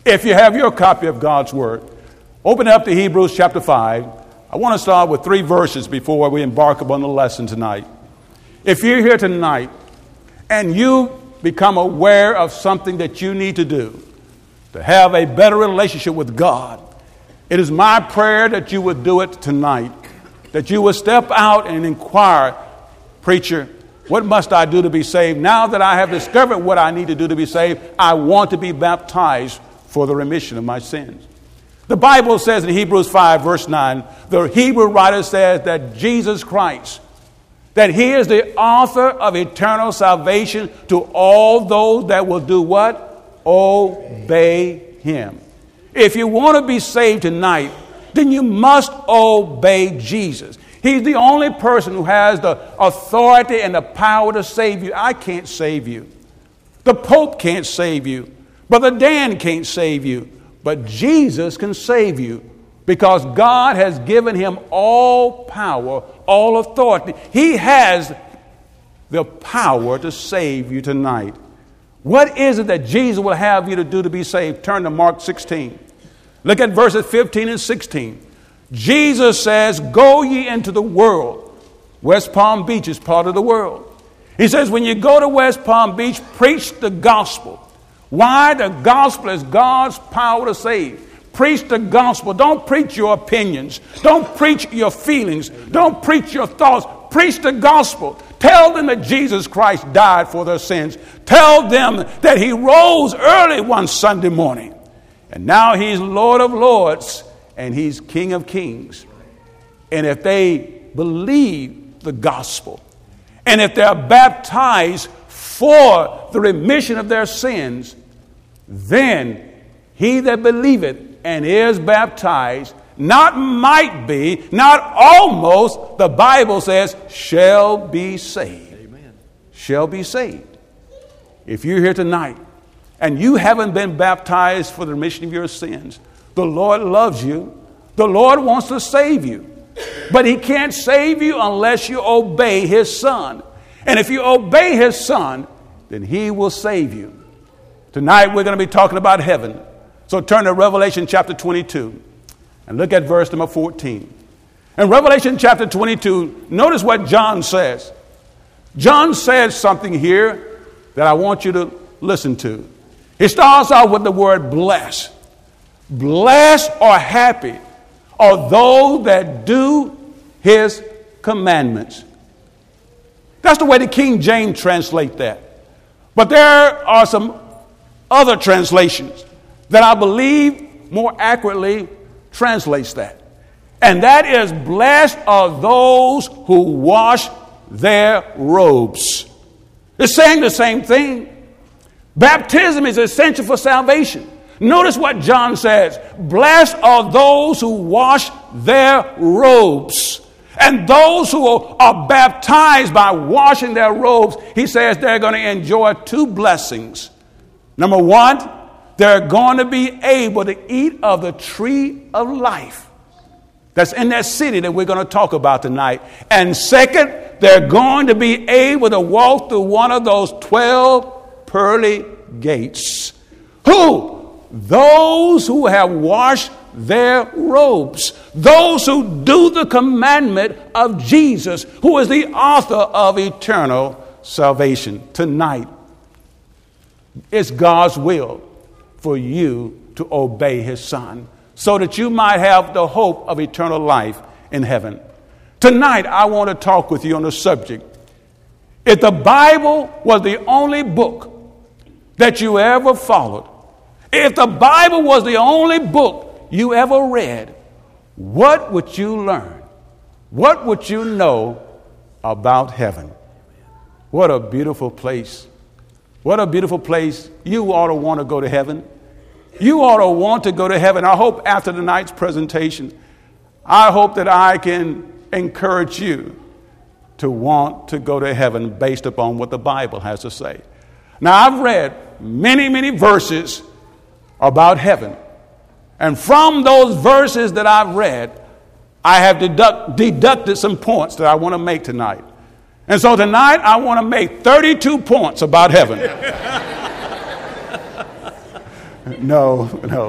If you have your copy of God's Word, open up to Hebrews chapter 5. I want to start with 3 verses before we embark upon the lesson tonight. If you're here tonight and you become aware of something that you need to do to have a better relationship with God, it is my prayer that you would do it tonight, that you would step out and inquire, preacher, what must I do to be saved? Now that I have discovered what I need to do to be saved, I want to be baptized for the remission of my sins. The Bible says in Hebrews 5, verse 9, the Hebrew writer says that Jesus Christ, that he is the author of eternal salvation to all those that will do what? Obey him. If you want to be saved tonight, then you must obey Jesus. He's the only person who has the authority and the power to save you. I can't save you. The Pope can't save you. Brother Dan can't save you. But Jesus can save you because God has given him all power, all authority. He has the power to save you tonight. What is it that Jesus will have you to do to be saved? Turn to Mark 16. Look at verses 15 and 16. Jesus says, go ye into the world. West Palm Beach is part of the world. He says, when you go to West Palm Beach, preach the gospel. Why? The gospel is God's power to save. Preach the gospel. Don't preach your opinions. Don't preach your feelings. Don't preach your thoughts. Preach the gospel. Tell them that Jesus Christ died for their sins. Tell them that he rose early one Sunday morning. And now he's Lord of Lords and he's King of Kings. And if they believe the gospel, and if they're baptized for the remission of their sins, then he that believeth and is baptized, not might be, not almost, the Bible says, shall be saved. Amen. Shall be saved. If you're here tonight and you haven't been baptized for the remission of your sins, the Lord loves you. The Lord wants to save you. But he can't save you unless you obey his Son. And if you obey his Son, then he will save you. Tonight we're going to be talking about heaven. So turn to Revelation chapter 22 and look at verse number 14. In Revelation chapter 22, notice what John says. John says something here that I want you to listen to. He starts out with the word blessed. Blessed or happy are those that do his commandments. That's the way the King James translate that. But there are some other translations that I believe more accurately translates that. And that is, blessed are those who wash their robes. It's saying the same thing. Baptism is essential for salvation. Notice what John says. Blessed are those who wash their robes. And those who are baptized by washing their robes, he says they're going to enjoy 2 blessings. Number 1, they're going to be able to eat of the tree of life that's in that city that we're going to talk about tonight. And second, they're going to be able to walk through one of those 12 pearly gates. Who? Those who have washed their robes. Those who do the commandment of Jesus, who is the author of eternal salvation. Tonight, it's God's will for you to obey his Son so that you might have the hope of eternal life in heaven. Tonight, I want to talk with you on the subject. If the Bible was the only book that you ever followed, if the Bible was the only book you ever read, what would you learn? What would you know about heaven? What a beautiful place. What a beautiful place. You ought to want to go to heaven. You ought to want to go to heaven. I hope after tonight's presentation, I hope that I can encourage you to want to go to heaven based upon what the Bible has to say. Now, I've read many verses about heaven. And from those verses that I've read, I have deducted some points that I want to make tonight. And so tonight, I want to make 32 points about heaven. No.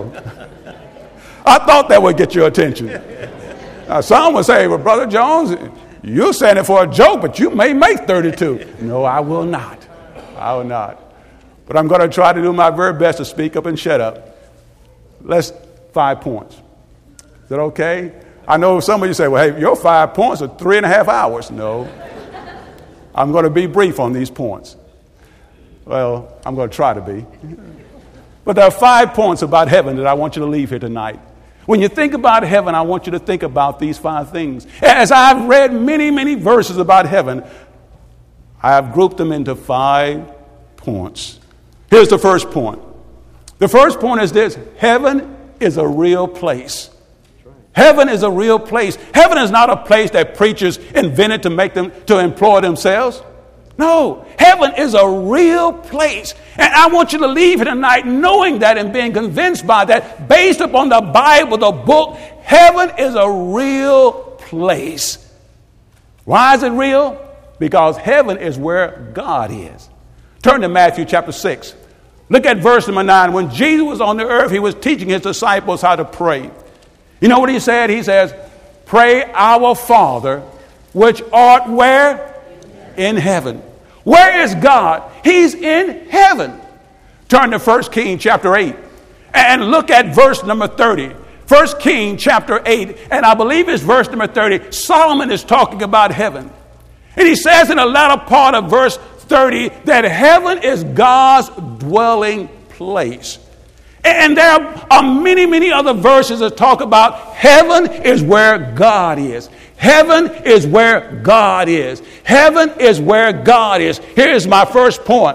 I thought that would get your attention. Now, some would say, well, Brother Jones, you're saying it for a joke, but you may make 32. No, I will not. I will not. But I'm going to try to do my very best to speak up and shut up. Let's 5 points. Is that okay? I know some of you say, well, hey, your 5 points are 3.5 hours. No. I'm going to be brief on these points. Well, I'm going to try to be. But there are 5 points about heaven that I want you to leave here tonight. When you think about heaven, I want you to think about these 5 things. As I've read many, many verses about heaven, I have grouped them into 5 points. Here's the first point. The first point is this: heaven is a real place. Heaven is a real place. Heaven is not a place that preachers invented to make them to employ themselves. No, heaven is a real place. And I want you to leave here tonight knowing that and being convinced by that, based upon the Bible, the book. Heaven is a real place. Why is it real? Because heaven is where God is. Turn to Matthew chapter 6. Look at verse number 9. When Jesus was on the earth, he was teaching his disciples how to pray. You know what he said? He says, pray our Father, which art where? In heaven. Where is God? He's in heaven. Turn to 1 Kings chapter 8 and look at verse number 30. 1 Kings chapter 8, and I believe it's verse number 30. Solomon is talking about heaven. And he says in the latter part of verse 30 that heaven is God's dwelling place. And there are many, many other verses that talk about heaven is where God is. Heaven is where God is. Heaven is where God is. Here's my first point.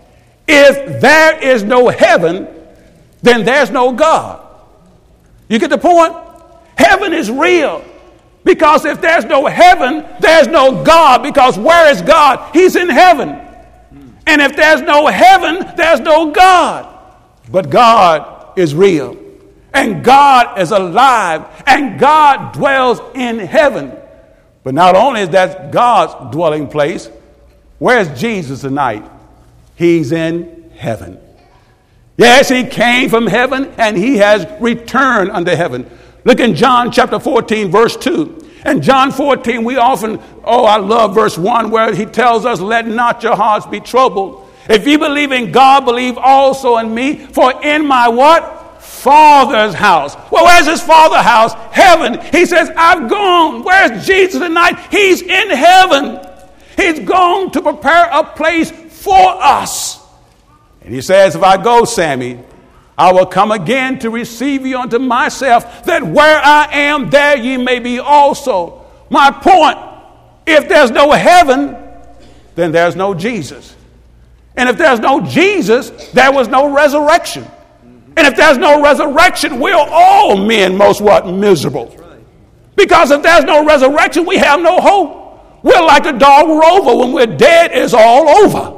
If there is no heaven, then there's no God. You get the point? Heaven is real. Because if there's no heaven, there's no God. Because where is God? He's in heaven. And if there's no heaven, there's no God. But God is real. And God is alive. And God dwells in heaven. But not only is that God's dwelling place, where's Jesus tonight? He's in heaven. Yes, he came from heaven and he has returned unto heaven. Look in John chapter 14, verse 2. In John 14, we often, I love verse 1 where he tells us, let not your hearts be troubled. If you believe in God, believe also in me. For in my what? Father's house. Well, where's his Father's house? Heaven. He says, I've gone. Where's Jesus tonight? He's in heaven. He's gone to prepare a place for us. And he says, if I go, Sammy, I will come again to receive you unto myself, that where I am, there ye may be also. My point, if there's no heaven, then there's no Jesus. And if there's no Jesus, there was no resurrection. And if there's no resurrection, we're all men most what? Miserable. Because if there's no resurrection, we have no hope. We're like the dog Rover. When we're dead, it's all over.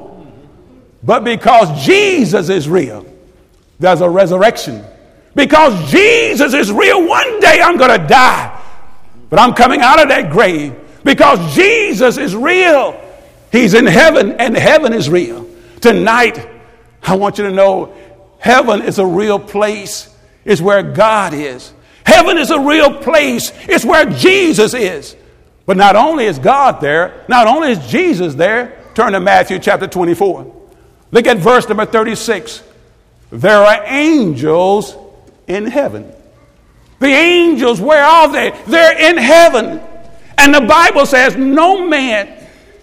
But because Jesus is real, there's a resurrection. Because Jesus is real, one day I'm going to die. But I'm coming out of that grave. Because Jesus is real. He's in heaven and heaven is real. Tonight, I want you to know heaven is a real place. It's where God is. Heaven is a real place. It's where Jesus is. But not only is God there, not only is Jesus there, turn to Matthew chapter 24. Look at verse number 36. There are angels in heaven. The angels, where are they? They're in heaven. And the Bible says no man,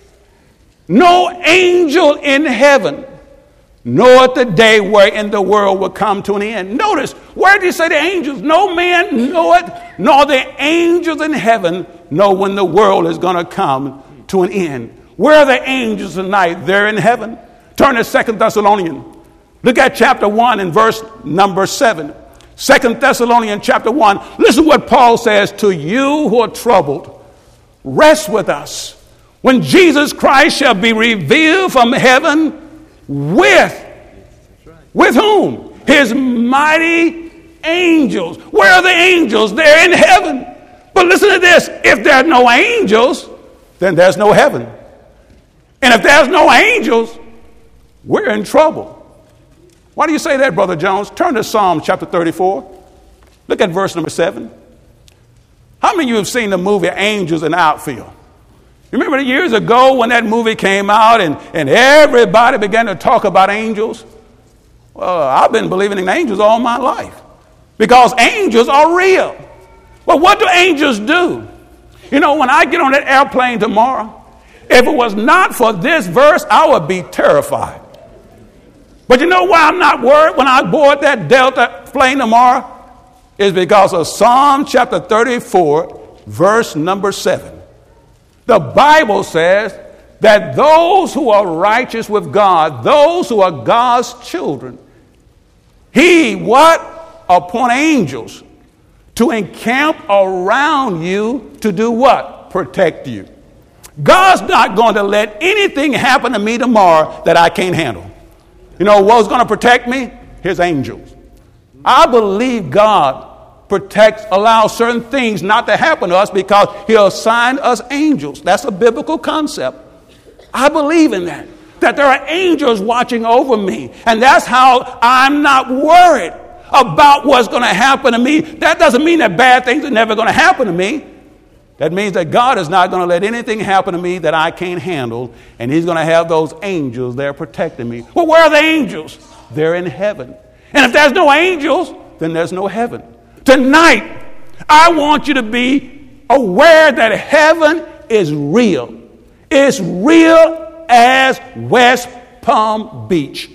no angel in heaven knoweth the day wherein the world will come to an end. Notice, where did he say the angels? No man knoweth, nor the angels in heaven know when the world is going to come to an end. Where are the angels tonight? They're in heaven. Turn to 2 Thessalonians. Look at chapter 1 and verse number 7. 2 Thessalonians chapter 1. Listen what Paul says. To you who are troubled, rest with us when Jesus Christ shall be revealed from heaven with whom? His mighty angels. Where are the angels? They're in heaven. But listen to this. If there are no angels, then there's no heaven. And if there's no angels, we're in trouble. Why do you say that, Brother Jones? Turn to Psalm chapter 34. Look at verse number 7. How many of you have seen the movie Angels in the Outfield? You remember years ago when that movie came out and everybody began to talk about angels? Well, I've been believing in angels all my life because angels are real. But what do angels do? You know, when I get on that airplane tomorrow, if it was not for this verse, I would be terrified. But you know why I'm not worried when I board that Delta plane tomorrow? Is because of Psalm chapter 34, verse number 7. The Bible says that those who are righteous with God, those who are God's children, he appoint angels to encamp around you to do what? Protect you. God's not going to let anything happen to me tomorrow that I can't handle. You know what's going to protect me? His angels. I believe God allows certain things not to happen to us because he'll assign us angels. That's a biblical concept. I believe in that there are angels watching over me. And that's how I'm not worried about what's going to happen to me. That doesn't mean that bad things are never going to happen to me. That means that God is not going to let anything happen to me that I can't handle. And he's going to have those angels there protecting me. Well, where are the angels? They're in heaven. And if there's no angels, then there's no heaven. Tonight, I want you to be aware that heaven is real. It's real as West Palm Beach.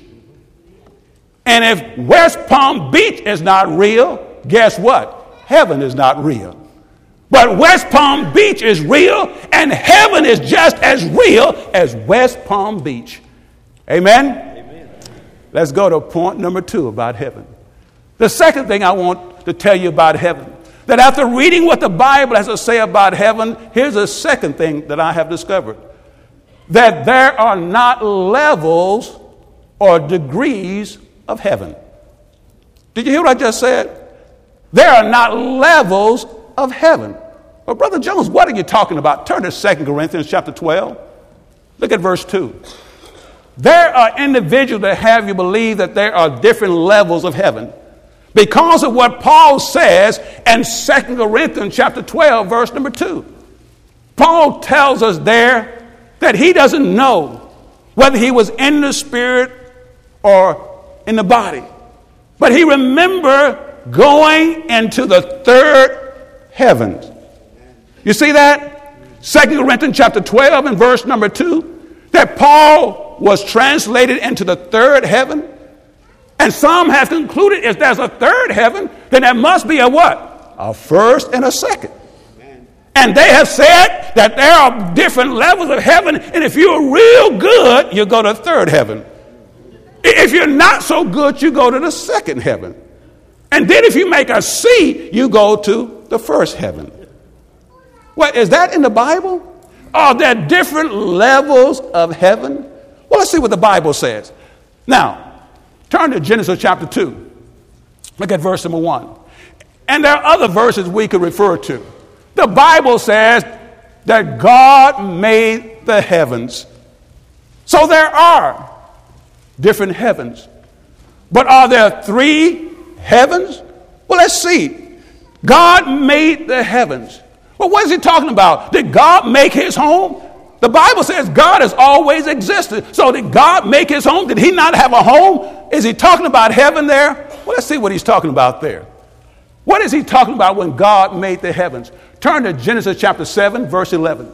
And if West Palm Beach is not real, guess what? Heaven is not real. But West Palm Beach is real, and heaven is just as real as West Palm Beach. Amen? Amen. Let's go to point number 2 about heaven. The second thing I want to tell you about heaven, that after reading what the Bible has to say about heaven, here's the second thing that I have discovered. That there are not levels or degrees of heaven. Did you hear what I just said? There are not levels of heaven. Well, Brother Jones, what are you talking about? Turn to 2 Corinthians chapter 12. Look at verse 2. There are individuals that have you believe that there are different levels of heaven because of what Paul says in 2 Corinthians chapter 12, verse number 2. Paul tells us there that he doesn't know whether he was in the spirit or in the body. But he remembered going into the third heavens. You see that? 2 Corinthians chapter 12 and verse number 2, that Paul was translated into the third heaven. And some have concluded if there's a third heaven, then there must be a what? A first and a second. And they have said that there are different levels of heaven, and if you're real good, you go to third heaven. If you're not so good, you go to the second heaven. And then if you make a C, you go to the first heaven. What, is that in the Bible? Are there different levels of heaven? Well, let's see what the Bible says. Now, turn to Genesis chapter 2. Look at verse number 1. And there are other verses we could refer to. The Bible says that God made the heavens. So there are different heavens. But are there 3 heavens? Well, let's see. God made the heavens. Well, what is he talking about? Did God make his home? The Bible says God has always existed. So did God make his home? Did he not have a home? Is he talking about heaven there? Well, let's see what he's talking about there. What is he talking about when God made the heavens? Turn to Genesis chapter 7, verse 11.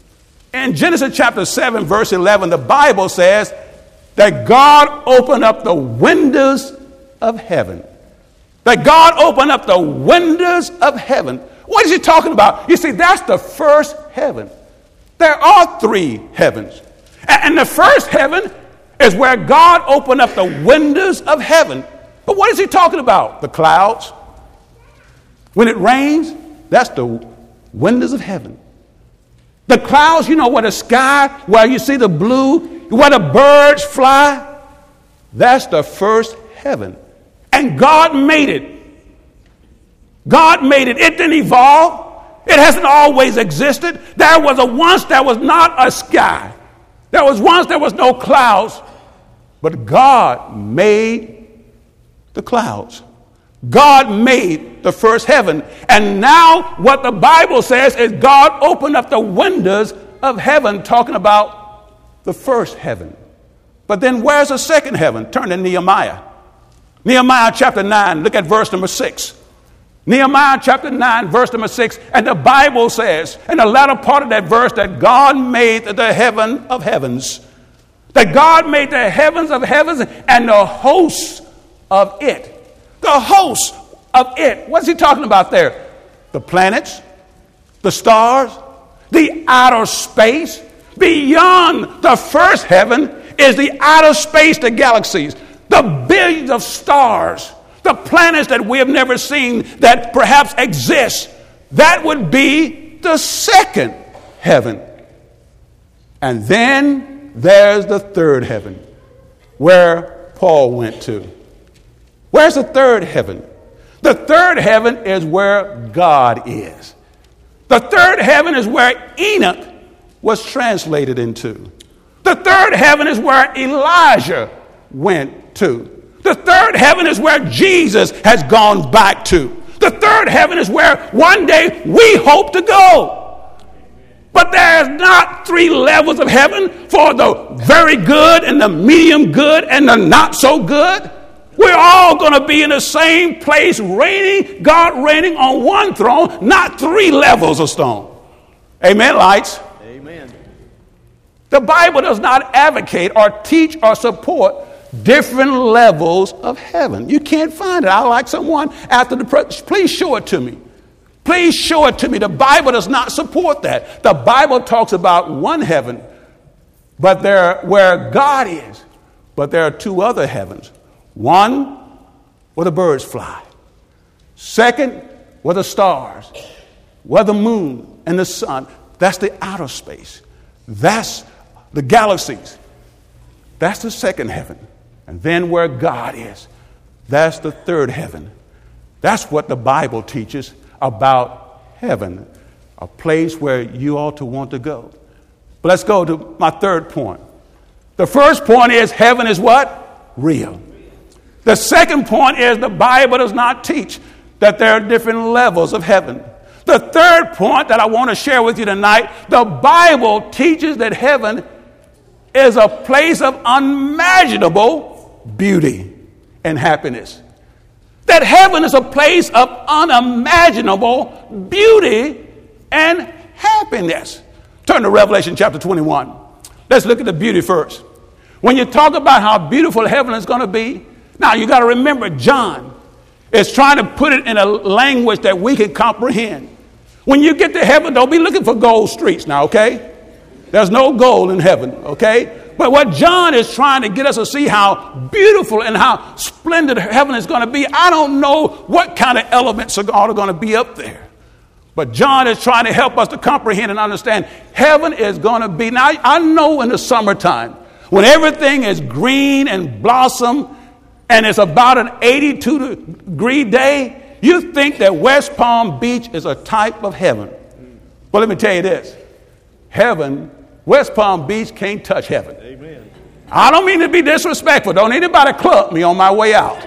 In Genesis chapter 7, verse 11, the Bible says that God opened up the windows of heaven. That God opened up the windows of heaven. What is he talking about? You see, that's the first heaven. There are 3 heavens. And the first heaven is where God opened up the windows of heaven. But what is he talking about? The clouds. When it rains, that's the windows of heaven. The clouds, you know, where the sky, where you see the blue, where the birds fly, that's the first heaven. And God made it. God made it. It didn't evolve. It hasn't always existed. There was once there was not a sky. There was once there was no clouds. But God made the clouds. God made the first heaven. And now what the Bible says is God opened up the windows of heaven, talking about the first heaven. But then where's the second heaven? Turn to Nehemiah. Nehemiah chapter 9, look at verse number 6. Nehemiah chapter 9, verse number 6. And the Bible says, in the latter part of that verse, that God made the heaven of heavens. That God made the heavens of heavens and the hosts of it. The hosts of it. What's he talking about there? The planets, the stars, the outer space. Beyond the first heaven is the outer space, the galaxies, the billions of stars, the planets that we have never seen that perhaps exist. That would be the second heaven. And then there's the third heaven, where Paul went to. Where's the third heaven? The third heaven is where God is. The third heaven is where Enoch was translated into. The third heaven is where Elijah went to. The third heaven is where Jesus has gone back to. The third heaven is where one day we hope to go. But there's not three levels of heaven for the very good and the medium good and the not so good. We're all going to be in the same place, reigning, God reigning on one throne, not three levels of stone. Amen, lights? Amen. The Bible does not advocate or teach or support different levels of heaven. You can't find it. I like someone after the please show it to me. Please show it to me. The Bible does not support that. The Bible talks about one heaven, but where God is. But there are two other heavens. One, where the birds fly. Second, where the stars, where the moon and the sun. That's the outer space. That's the galaxies. That's the second heaven. And then where God is, that's the third heaven. That's what the Bible teaches about heaven, a place where you ought to want to go. But let's go to my third point. The first point is heaven is what? Real. The second point is the Bible does not teach that there are different levels of heaven. The third point that I want to share with you tonight, the Bible teaches that heaven is a place of unimaginable beauty and happiness. That heaven is a place of unimaginable beauty and happiness. Turn to Revelation chapter 21. Let's look at the beauty first. When you talk about how beautiful heaven is going to be, now you got to remember John is trying to put it in a language that we can comprehend. When you get to heaven, don't be looking for gold streets now, okay? There's no gold in heaven, okay? But what John is trying to get us to see how beautiful and how splendid heaven is going to be. I don't know what kind of elements are going to be up there. But John is trying to help us to comprehend and understand heaven is going to be. Now, I know in the summertime, when everything is green and blossom and it's about an 82-degree day, you think that West Palm Beach is a type of heaven. But let me tell you this. Heaven, West Palm Beach can't touch heaven. Amen. I don't mean to be disrespectful. Don't anybody club me on my way out.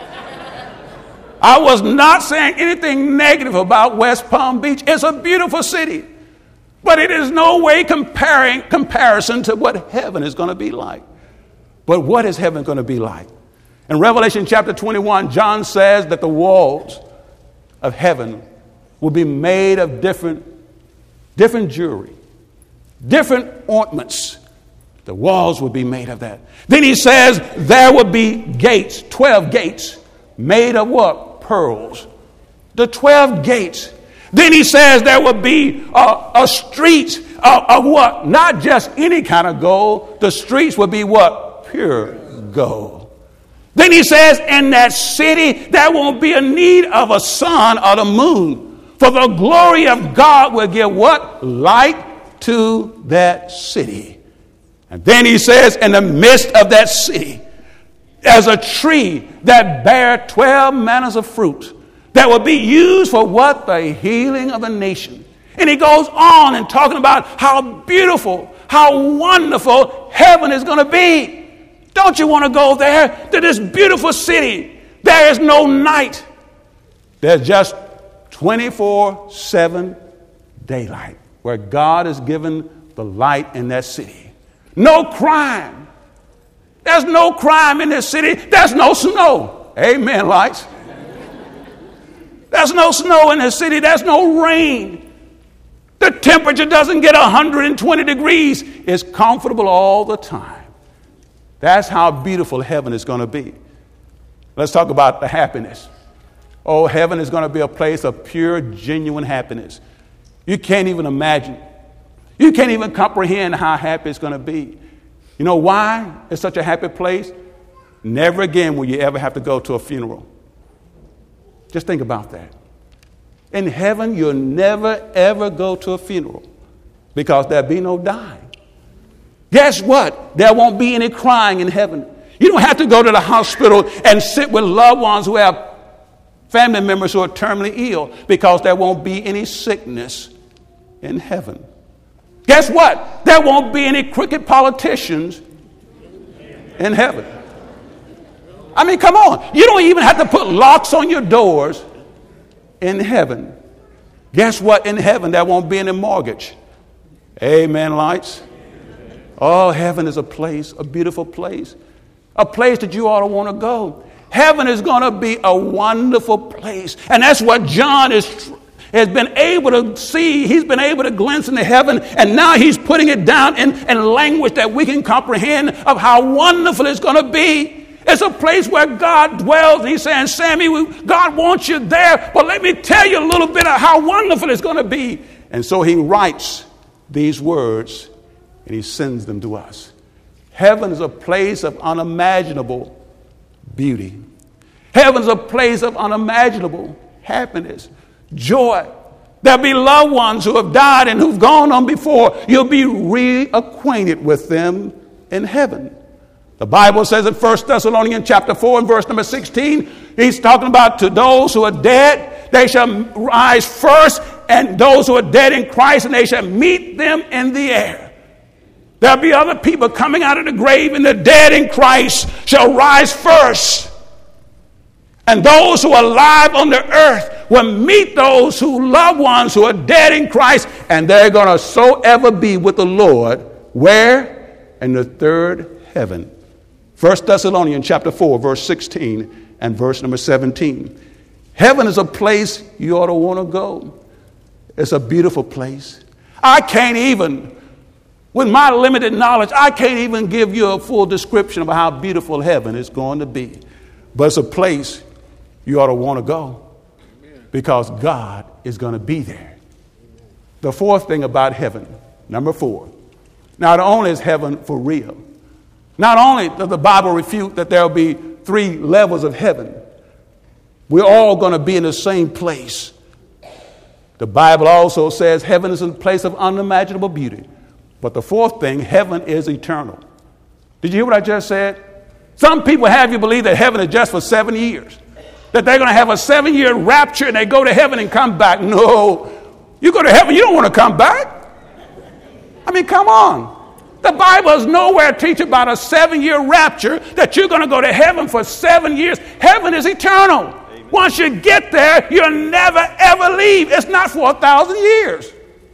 I was not saying anything negative about West Palm Beach. It's a beautiful city. But it is no way comparison to what heaven is going to be like. But what is heaven going to be like? In Revelation chapter 21, John says that the walls of heaven will be made of different jewelry, different ornaments. The walls will be made of that. Then he says there will be gates, 12 gates, made of what? Pearls. The 12 gates. Then he says there will be a street of what? Not just any kind of gold. The streets will be what? Pure gold. Then he says in that city there won't be a need of a sun or the moon. For the glory of God will give what? Light to that city. And then he says in the midst of that city there's a tree that bear 12 manners of fruit that will be used for what? The healing of the nation. And he goes on and talking about how beautiful, how wonderful heaven is going to be. Don't you want to go there to this beautiful city There is no night. There's just 24/7 daylight where God has given the light in that city. No crime. There's no crime in this city. There's no snow. Amen, lights. There's no snow in this city. There's no rain. The temperature doesn't get 120 degrees. It's comfortable all the time. That's how beautiful heaven is going to be. Let's talk about the happiness. Oh, heaven is going to be a place of pure, genuine happiness. You can't even imagine. You can't even comprehend how happy it's going to be. You know why it's such a happy place? Never again will you ever have to go to a funeral. Just think about that. In heaven, you'll never, ever go to a funeral because there'll be no dying. Guess what? There won't be any crying in heaven. You don't have to go to the hospital and sit with loved ones who have family members who are terminally ill because there won't be any sickness in heaven. Guess what? There won't be any crooked politicians in heaven. I mean, come on. You don't even have to put locks on your doors in heaven. Guess what? In heaven, there won't be any mortgage. Amen, lights. Oh, heaven is a place, a beautiful place, a place that you ought to want to go. Heaven is going to be a wonderful place. And that's what John has been able to see. He's been able to glimpse into heaven. And now he's putting it down in language that we can comprehend of how wonderful it's going to be. It's a place where God dwells. And he's saying, Sammy, God wants you there. But let me tell you a little bit of how wonderful it's going to be. And so he writes these words and he sends them to us. Heaven is a place of unimaginable beauty. Heaven's a place of unimaginable happiness, joy. There'll be loved ones who have died and who've gone on before. You'll be reacquainted with them in heaven. The Bible says in 1 Thessalonians chapter 4 and verse number 16, he's talking about to those who are dead, they shall rise first, and those who are dead in Christ, and they shall meet them in the air. There'll be other people coming out of the grave, and the dead in Christ shall rise first. And those who are alive on the earth will meet those who loved ones who are dead in Christ, and they're going to so ever be with the Lord. Where? In the third heaven. 1 Thessalonians chapter 4, verse 16 and verse number 17. Heaven is a place you ought to want to go. It's a beautiful place. I can't even, with my limited knowledge, I can't even give you a full description of how beautiful heaven is going to be. But it's a place you ought to want to go because God is going to be there. The fourth thing about heaven, number 4, not only is heaven for real, not only does the Bible refute that there will be 3 levels of heaven, we're all going to be in the same place. The Bible also says heaven is a place of unimaginable beauty. But the fourth thing, heaven is eternal. Did you hear what I just said? Some people have you believe that heaven is just for 7 years. That they're going to have a 7-year rapture and they go to heaven and come back. No. You go to heaven, you don't want to come back. I mean, come on. The Bible is nowhere teach about a 7-year rapture that you're going to go to heaven for 7 years. Heaven is eternal. Amen. Once you get there, you'll never, ever leave. It's not for 1,000 years.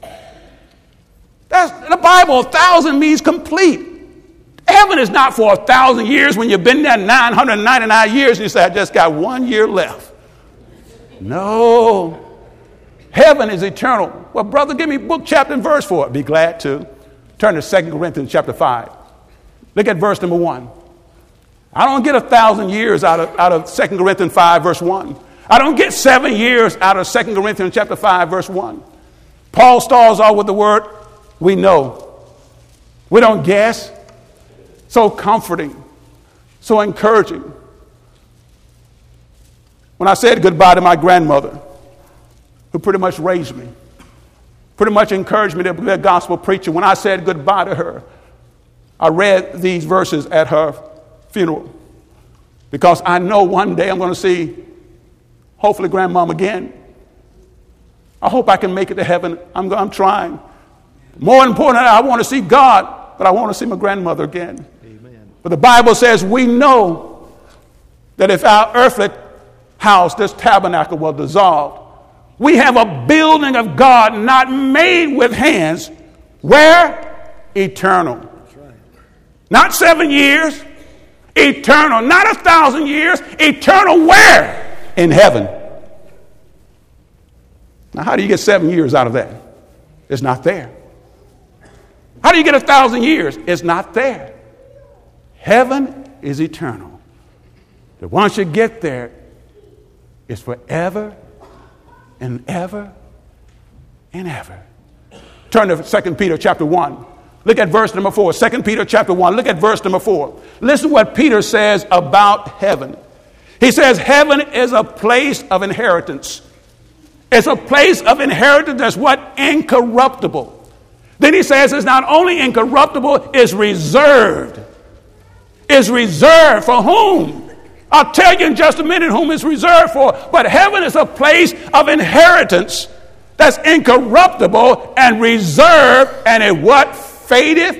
That's the Bible. 1,000 means complete. Heaven is not for 1,000 years when you've been there 999 years and you say, I just got 1 year left. No. Heaven is eternal. Well, brother, give me book, chapter, and verse for it. Be glad to. Turn to 2 Corinthians chapter 5. Look at verse number 1. I don't get 1,000 years out of 2 Corinthians 5, verse 1. I don't get 7 years out of 2 Corinthians chapter 5, verse 1. Paul starts off with the word, we know. We don't guess. So comforting. So encouraging. When I said goodbye to my grandmother, who pretty much raised me, pretty much encouraged me to be a gospel preacher. When I said goodbye to her, I read these verses at her funeral because I know one day I'm going to see, hopefully, grandmom again. I hope I can make it to heaven. I'm trying. More important, I want to see God, but I want to see my grandmother again. Amen. But the Bible says we know that if our earthly house, this tabernacle, will dissolve, we have a building of God not made with hands. Where? Eternal. Right. Not 7 years. Eternal. Not 1,000 years. Eternal where? In heaven. Now, how do you get 7 years out of that? It's not there. How do you get 1,000 years? It's not there. Heaven is eternal. But once you get there, it's forever and ever and ever. Turn to 2 Peter chapter 1. Look at verse number 4. 2 Peter chapter 1. Look at verse number 4. Listen to what Peter says about heaven. He says heaven is a place of inheritance. It's a place of inheritance that's what? Incorruptible. Then he says it's not only incorruptible, it's reserved. It's reserved for whom? I'll tell you in just a minute whom it's reserved for. But heaven is a place of inheritance that's incorruptible and reserved, and it what? Fadeth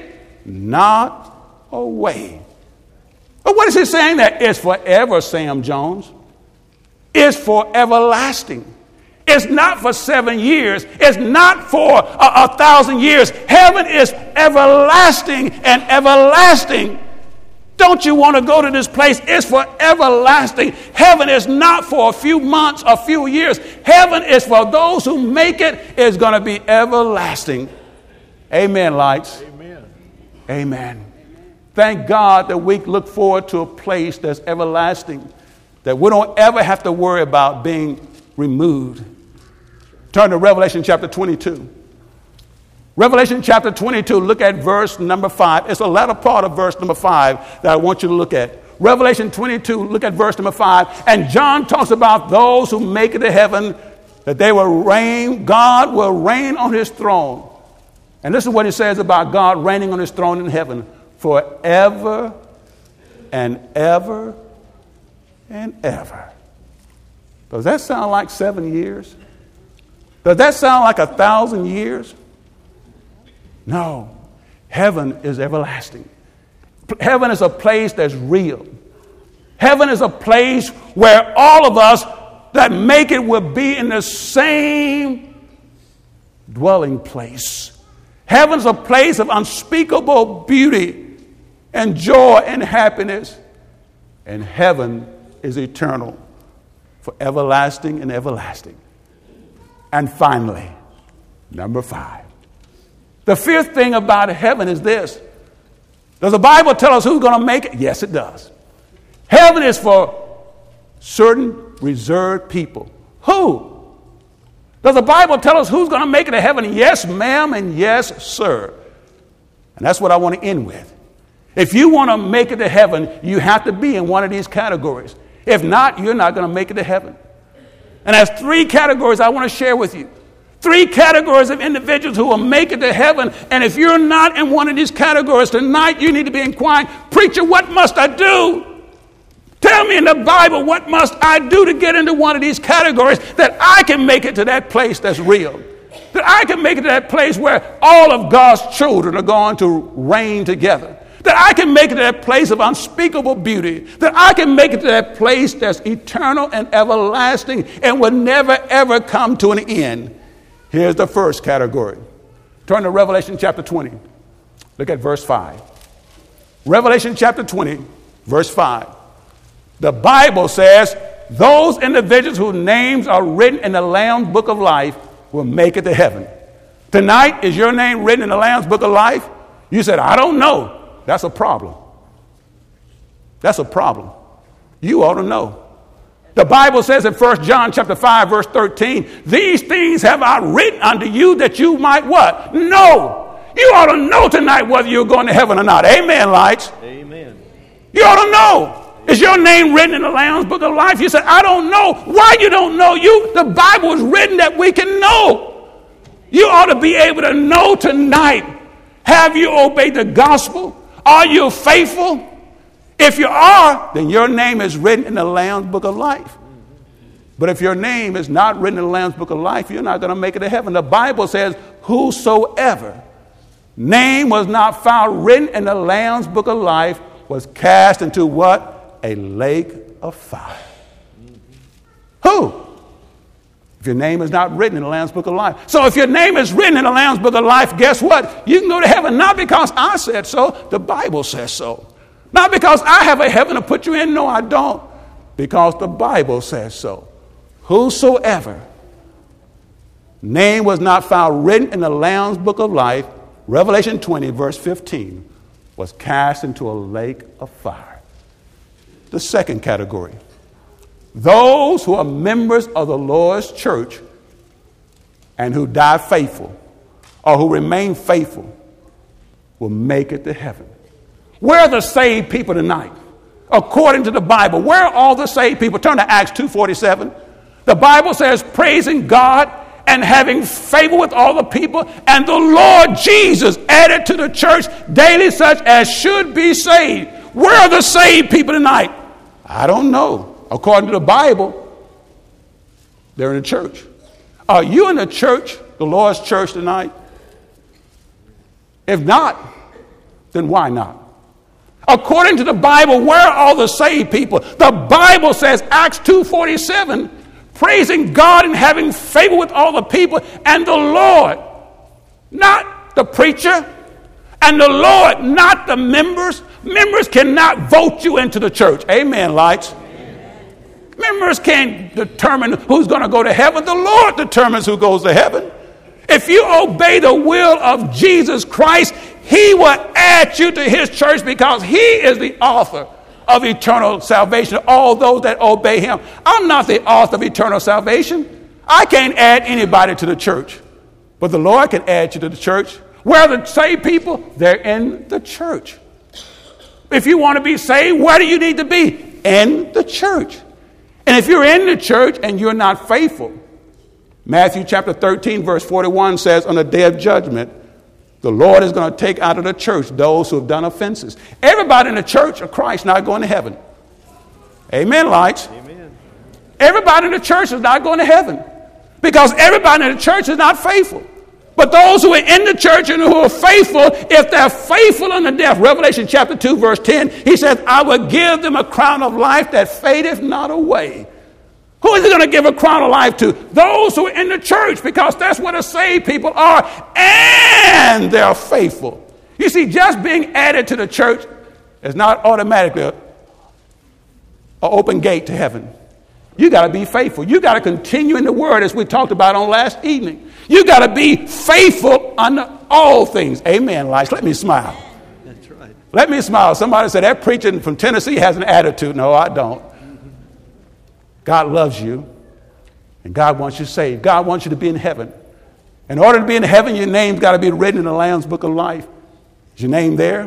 not away. But what is he saying there? It's forever, Sam Jones. It's for everlasting. It's not for 7 years. It's not for 1,000 years. Heaven is everlasting and everlasting. Don't you want to go to this place? It's for everlasting. Heaven is not for a few months, a few years. Heaven is for those who make it. It's going to be everlasting. Amen, lights. Amen. Amen. Thank God that we look forward to a place that's everlasting, that we don't ever have to worry about being removed. Turn to Revelation chapter 22. Revelation chapter 22, look at verse number 5. It's the latter part of verse number 5 that I want you to look at. Revelation 22, look at verse number 5. And John talks about those who make it to heaven, that they will reign, God will reign on his throne. And this is what he says about God reigning on his throne in heaven forever and ever and ever. Does that sound like 7 years? Does that sound like 1,000 years? No. Heaven is everlasting. Heaven is a place that's real. Heaven is a place where all of us that make it will be in the same dwelling place. Heaven's a place of unspeakable beauty and joy and happiness. And heaven is eternal for everlasting and everlasting. And finally, number 5. The fifth thing about heaven is this. Does the Bible tell us who's going to make it? Yes, it does. Heaven is for certain reserved people. Who? Does the Bible tell us who's going to make it to heaven? Yes, ma'am, and yes, sir. And that's what I want to end with. If you want to make it to heaven, you have to be in one of these categories. If not, you're not going to make it to heaven. And there's 3 categories I want to share with you. 3 categories of individuals who will make it to heaven. And if you're not in one of these categories tonight, you need to be inquiring, preacher, what must I do? Tell me in the Bible, what must I do to get into one of these categories that I can make it to that place that's real? That I can make it to that place where all of God's children are going to reign together. That I can make it to that place of unspeakable beauty. That I can make it to that place that's eternal and everlasting and will never, ever come to an end. Here's the first category. Turn to Revelation chapter 20. Look at verse 5. Revelation chapter 20, verse 5. The Bible says those individuals whose names are written in the Lamb's book of life will make it to heaven. Tonight, is your name written in the Lamb's book of life? You said, I don't know. That's a problem. That's a problem. You ought to know. The Bible says in 1 John chapter 5, verse 13, these things have I written unto you that you might what? Know. You ought to know tonight whether you're going to heaven or not. Amen, lights. Amen. You ought to know. Is your name written in the Lamb's book of life? You said, I don't know. Why you don't know? The Bible is written that we can know. You ought to be able to know tonight. Have you obeyed the gospel? Are you faithful? If you are, then your name is written in the Lamb's book of life. But if your name is not written in the Lamb's book of life, you're not going to make it to heaven. The Bible says, whosoever name was not found written in the Lamb's book of life was cast into what? A lake of fire. Who? If your name is not written in the Lamb's Book of Life. So if your name is written in the Lamb's Book of Life, guess what? You can go to heaven, not because I said so, the Bible says so. Not because I have a heaven to put you in, no, I don't. Because the Bible says so. Whosoever name was not found written in the Lamb's Book of Life, Revelation 20, verse 15, was cast into a lake of fire. The second category. Those who are members of the Lord's church and who die faithful or who remain faithful will make it to heaven. Where are the saved people tonight? According to the Bible, where are all the saved people? Turn to Acts 2:47. The Bible says, praising God and having favor with all the people, and the Lord Jesus added to the church daily such as should be saved. Where are the saved people tonight? I don't know. According to the Bible, they're in the church. Are you in the church, the Lord's church tonight? If not, then why not? According to the Bible, where are all the saved people? The Bible says, Acts 2:47, praising God and having favor with all the people, and the Lord, not the preacher, and the Lord, not the members. Members cannot vote you into the church. Amen, lights. Members can't determine who's going to go to heaven. The Lord determines who goes to heaven. If you obey the will of Jesus Christ, he will add you to his church because he is the author of eternal salvation to all those that obey him. I'm not the author of eternal salvation. I can't add anybody to the church. But the Lord can add you to the church. Where are the saved people? They're in the church. If you want to be saved, where do you need to be? In the church. And if you're in the church and you're not faithful, Matthew chapter 13, verse 41 says, on the day of judgment, the Lord is going to take out of the church those who have done offenses. Everybody in the church of Christ not going to heaven. Amen, lights. Amen. Everybody in the church is not going to heaven because everybody in the church is not faithful. But those who are in the church and who are faithful, if they're faithful unto death, Revelation chapter 2, verse 10, he says, I will give them a crown of life that fadeth not away. Who is he going to give a crown of life to? Those who are in the church, because that's where the saved people are, and they're faithful. You see, just being added to the church is not automatically an open gate to heaven. You got to be faithful. You got to continue in the word as we talked about on last evening. You got to be faithful unto all things. Amen, lights. Let me smile. That's right. Let me smile. Somebody said that preacher from Tennessee has an attitude. No, I don't. God loves you, and God wants you saved. God wants you to be in heaven. In order to be in heaven, your name's got to be written in the Lamb's Book of Life. Is your name there?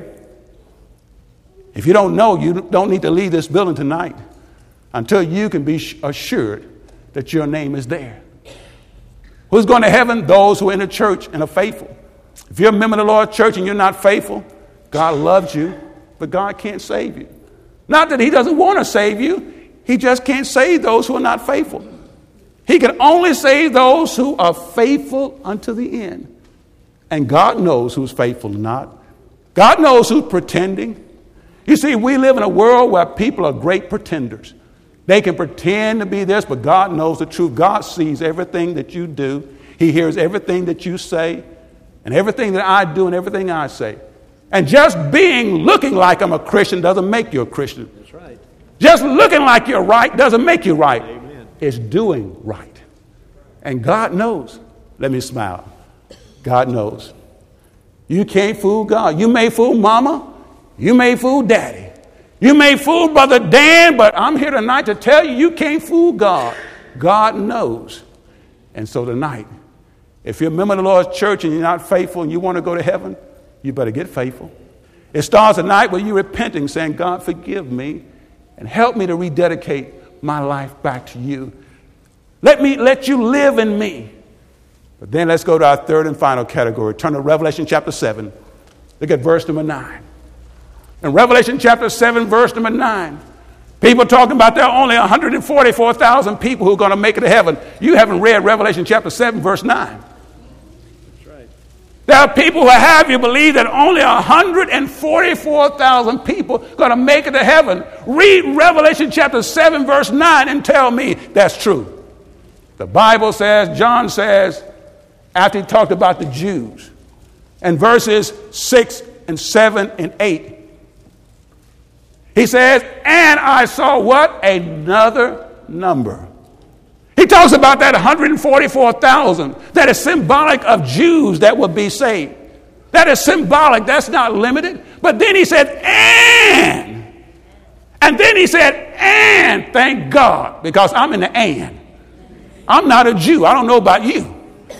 If you don't know, you don't need to leave this building tonight until you can be assured that your name is there. Who's going to heaven? Those who are in the church and are faithful. If you're a member of the Lord's church and you're not faithful, God loves you, but God can't save you. Not that he doesn't want to save you. He just can't save those who are not faithful. He can only save those who are faithful unto the end. And God knows who's faithful or not. God knows who's pretending. You see, we live in a world where people are great pretenders. They can pretend to be this, but God knows the truth. God sees everything that you do. He hears everything that you say and everything that I do and everything I say. And just looking like I'm a Christian doesn't make you a Christian. That's right. Just looking like you're right doesn't make you right. Amen. It's doing right. And God knows. Let me smile. God knows. You can't fool God. You may fool mama. You may fool daddy. You may fool Brother Dan, but I'm here tonight to tell you, you can't fool God. God knows. And so tonight, if you're a member of the Lord's church and you're not faithful and you want to go to heaven, you better get faithful. It starts tonight with you repenting, saying, God, forgive me and help me to rededicate my life back to you. Let you live in me. But then let's go to our third and final category. Turn to Revelation chapter 7. Look at verse number 9. In Revelation chapter 7, verse number 9, people talking about there are only 144,000 people who are going to make it to heaven. You haven't read Revelation chapter 7, verse 9. That's right. There are people who have you believe that only 144,000 people are going to make it to heaven. Read Revelation chapter 7, verse 9 and tell me that's true. The Bible says, John says, after he talked about the Jews, in verses 6 and 7 and 8, he says, and I saw what? Another number. He talks about that 144,000 that is symbolic of Jews that will be saved. That is symbolic. That's not limited. But then he said, and then he said, and thank God, because I'm in the and. I'm not a Jew. I don't know about you.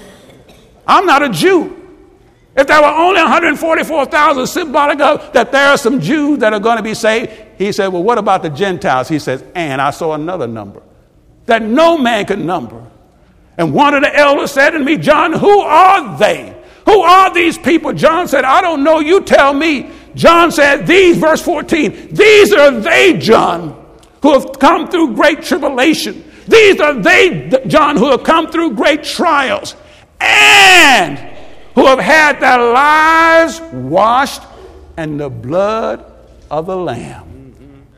I'm not a Jew. If there were only 144,000 symbolic of that there are some Jews that are going to be saved, he said, well, what about the Gentiles? He says, and I saw another number that no man could number. And one of the elders said to me, John, who are they? Who are these people? John said, I don't know. You tell me. John said, verse 14, these are they, John, who have come through great tribulation. These are they, John, who have come through great trials and who have had their lives washed in the blood of the Lamb.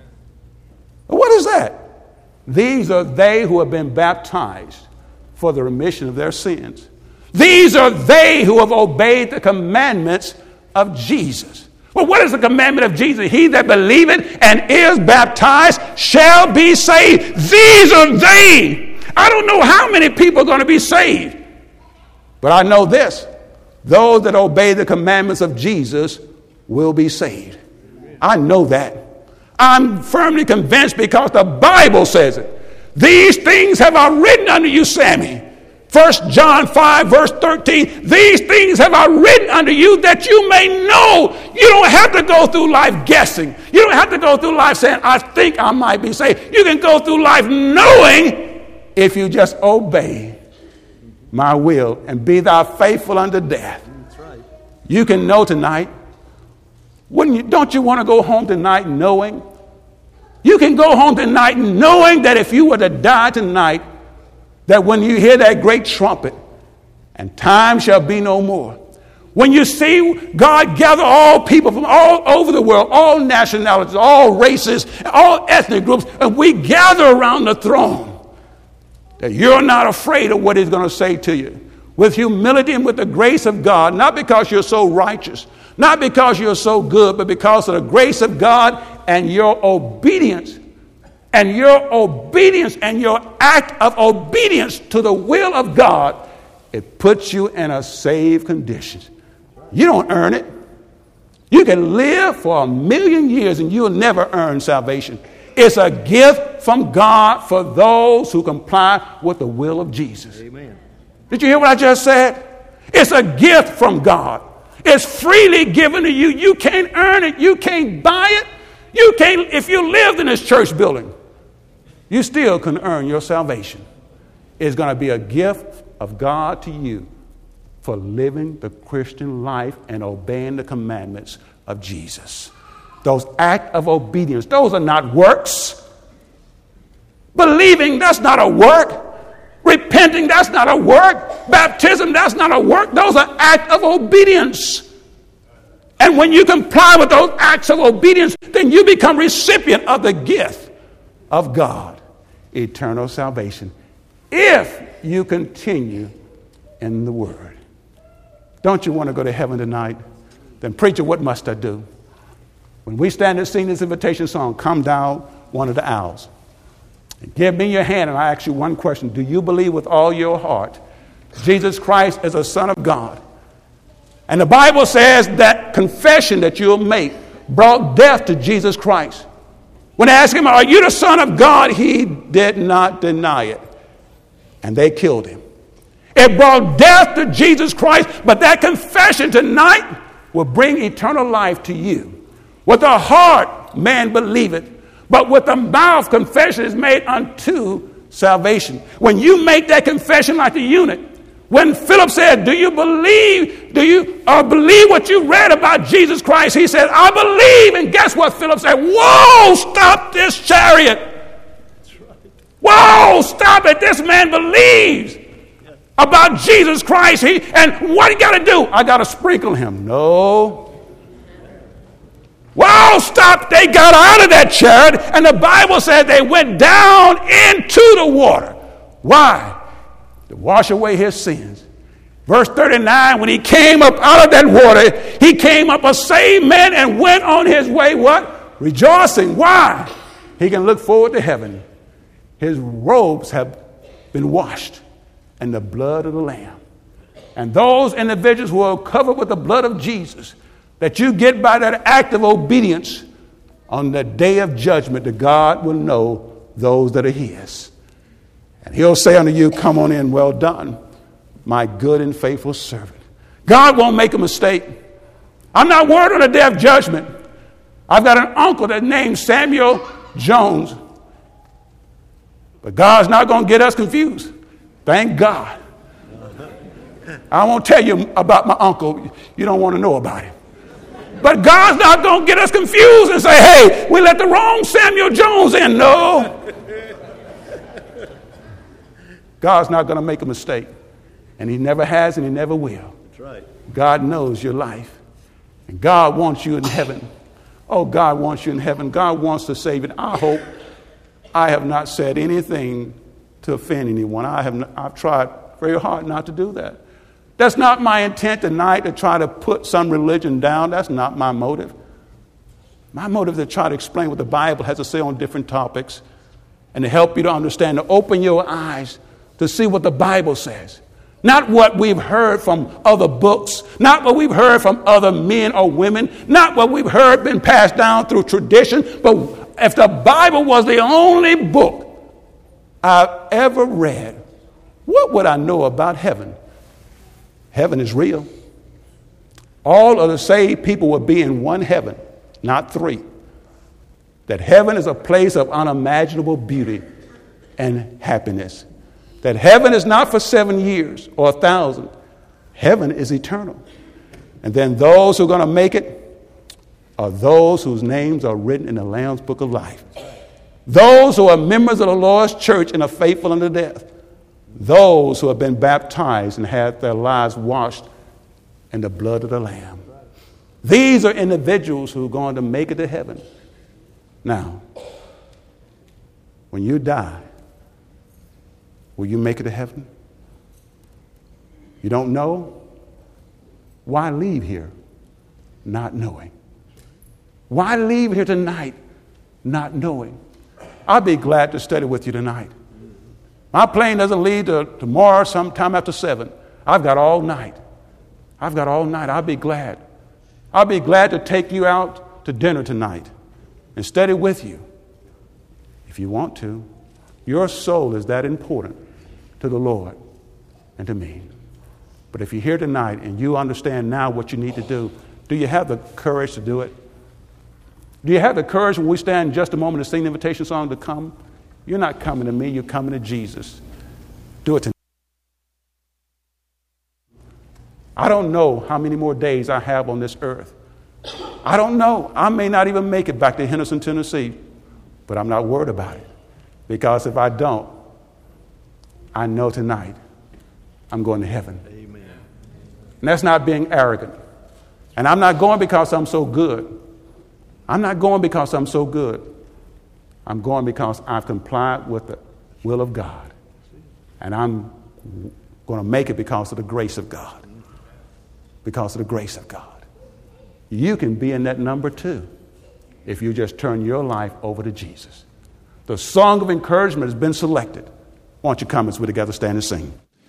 What is that? These are they who have been baptized for the remission of their sins. These are they who have obeyed the commandments of Jesus. Well, what is the commandment of Jesus? He that believeth and is baptized shall be saved. These are they. I don't know how many people are going to be saved, but I know this. Those that obey the commandments of Jesus will be saved. I know that. I'm firmly convinced because the Bible says it. These things have I written unto you, Sammy. 1 John 5, verse 13. These things have I written unto you that you may know. You don't have to go through life guessing. You don't have to go through life saying, I think I might be saved. You can go through life knowing if you just obey my will and be thou faithful unto death. That's right. You can know tonight. Don't you want to go home tonight knowing? You can go home tonight knowing that if you were to die tonight, that when you hear that great trumpet, and time shall be no more, when you see God gather all people from all over the world, all nationalities, all races, all ethnic groups, and we gather around the throne, that you're not afraid of what he's going to say to you. With humility and with the grace of God, not because you're so righteous, not because you're so good, but because of the grace of God and your obedience. And your act of obedience to the will of God, it puts you in a saved condition. You don't earn it. You can live for 1,000,000 years and you'll never earn salvation. It's a gift from God for those who comply with the will of Jesus. Amen. Did you hear what I just said? It's a gift from God. It's freely given to you. You can't earn it. You can't buy it. You can't, if you lived in this church building, you still can earn your salvation. It's going to be a gift of God to you for living the Christian life and obeying the commandments of Jesus. Those acts of obedience, those are not works. Believing, that's not a work. Repenting, that's not a work. Baptism, that's not a work. Those are acts of obedience. And when you comply with those acts of obedience, then you become recipient of the gift of God, eternal salvation, if you continue in the Word. Don't you want to go to heaven tonight? Then preacher, what must I do? When we stand and sing this invitation song, come down one of the aisles. And give me your hand and I ask you one question. Do you believe with all your heart Jesus Christ is a Son of God? And the Bible says that confession that you'll make brought death to Jesus Christ. When they asked him, are you the Son of God? He did not deny it. And they killed him. It brought death to Jesus Christ, but that confession tonight will bring eternal life to you. With the heart man believeth, but with the mouth confession is made unto salvation. When you make that confession like the eunuch, when Philip said, do you believe what you read about Jesus Christ? He said, I believe. And guess what Philip said? Whoa, stop this chariot. That's right. Whoa, stop it. This man believes. about Jesus Christ. And what he got to do? I got to sprinkle him. No. Well, stop. They got out of that chariot, and the Bible said they went down into the water. Why? To wash away his sins. Verse 39, when he came up out of that water, he came up a saved man and went on his way, what? Rejoicing. Why? He can look forward to heaven. His robes have been washed in the blood of the Lamb. And those individuals who are covered with the blood of Jesus, that you get by that act of obedience, on the day of judgment, that God will know those that are his. And he'll say unto you, come on in, well done, my good and faithful servant. God won't make a mistake. I'm not worried on the day of judgment. I've got an uncle that's named Samuel Jones. But God's not going to get us confused. Thank God. I won't tell you about my uncle. You don't want to know about him. But God's not going to get us confused and say, hey, we let the wrong Samuel Jones in. No. God's not going to make a mistake. And he never has and he never will. That's right. God knows your life. And God wants you in heaven. Oh, God wants you in heaven. God wants to save it. I hope I have not said anything to offend anyone. I've tried very hard not to do that. That's not my intent tonight, to try to put some religion down. That's not my motive. My motive is to try to explain what the Bible has to say on different topics and to help you to understand, to open your eyes to see what the Bible says. Not what we've heard from other books, not what we've heard from other men or women, not what we've heard been passed down through tradition, but if the Bible was the only book I've ever read, what would I know about heaven? Heaven is real. All of the saved people will be in one heaven, not three. That heaven is a place of unimaginable beauty and happiness. That heaven is not for 7 years or 1,000. Heaven is eternal. And then those who are going to make it are those whose names are written in the Lamb's Book of Life. Those who are members of the Lord's church and are faithful unto death. Those who have been baptized and had their lives washed in the blood of the Lamb. These are individuals who are going to make it to heaven. Now, when you die, will you make it to heaven? You don't know? Why leave here not knowing? Why leave here tonight not knowing? I'll be glad to study with you tonight. My plane doesn't leave till tomorrow sometime after 7. I've got all night. I'll be glad. I'll be glad to take you out to dinner tonight and study with you if you want to. Your soul is that important to the Lord and to me. But if you're here tonight and you understand now what you need to do you have the courage to do it? Do you have the courage when we stand in just a moment to sing the invitation song to come? You're not coming to me, you're coming to Jesus. Do it tonight. I don't know how many more days I have on this earth. I don't know. I may not even make it back to Henderson, Tennessee, but I'm not worried about it. Because if I don't, I know tonight I'm going to heaven. Amen. And that's not being arrogant. And I'm not going because I'm so good. I'm not going because I'm so good. I'm going because I've complied with the will of God. And I'm going to make it because of the grace of God. Because of the grace of God. You can be in that number too if you just turn your life over to Jesus. The song of encouragement has been selected. Why don't you come as we together stand and sing?